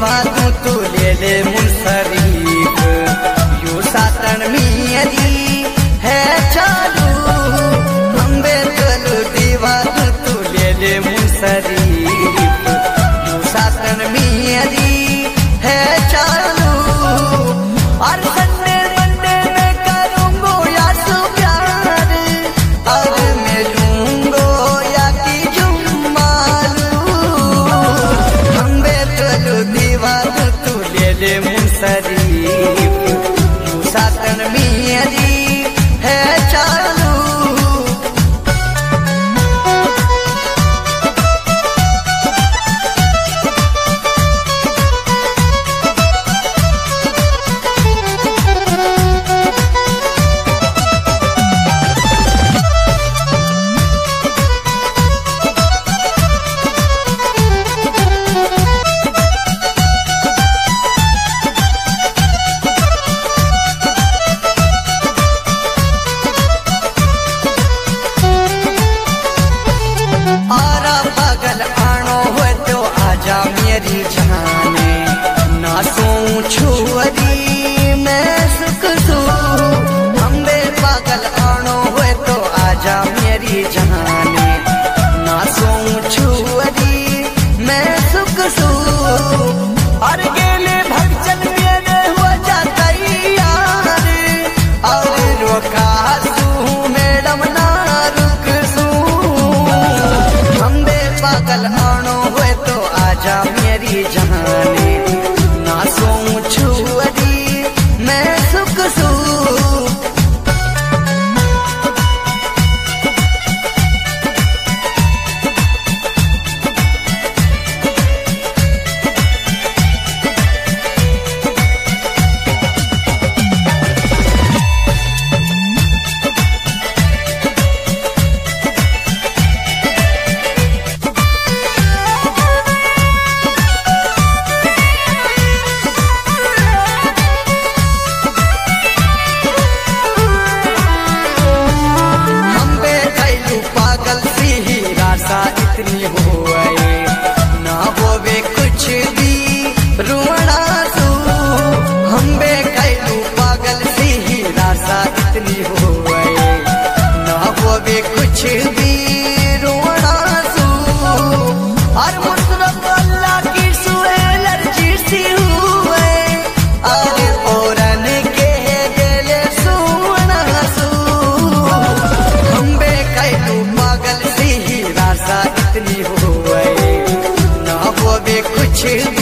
दीवा तू ले ले मुनसरीफ यो सातन मियरी है चालू हम बेतल दीवा तू ले ले मुनसरीफ यो सातन मियरी है चालू और संडे मंडे में करूंगो या सो प्यार और मैं लूंगो या की जुम्मालू हम बेतल दीवा तू ले ले मुनसरीफ यो सातन मियरी है चालू। मेरी जाने ना सोचू अदी मैं सुख सू हम बे पागल आनो हुए तो आजा मेरी जाने ना सोचू अदी मैं सुख सू और गेले भगचन मेरे हो जाता यार और रोका सू मैडम ना रुक सू हम बे पागल आनो हुए तो आजा मेरी जाने ना सोचू अदी मैं सुख सू। इतनी होए ना होवे कुछ भी रुवना तू हम बे कैलू पागल सी ही रासा इतनी होए ना होवे कुछ भी रुवना तू और मुसरत अल्लाह की सुहेलर सी हुए और औरन के दिले सुवना सू हम बे कैलू पागल सी ही रासा इतनी हुए ना होवे कुछ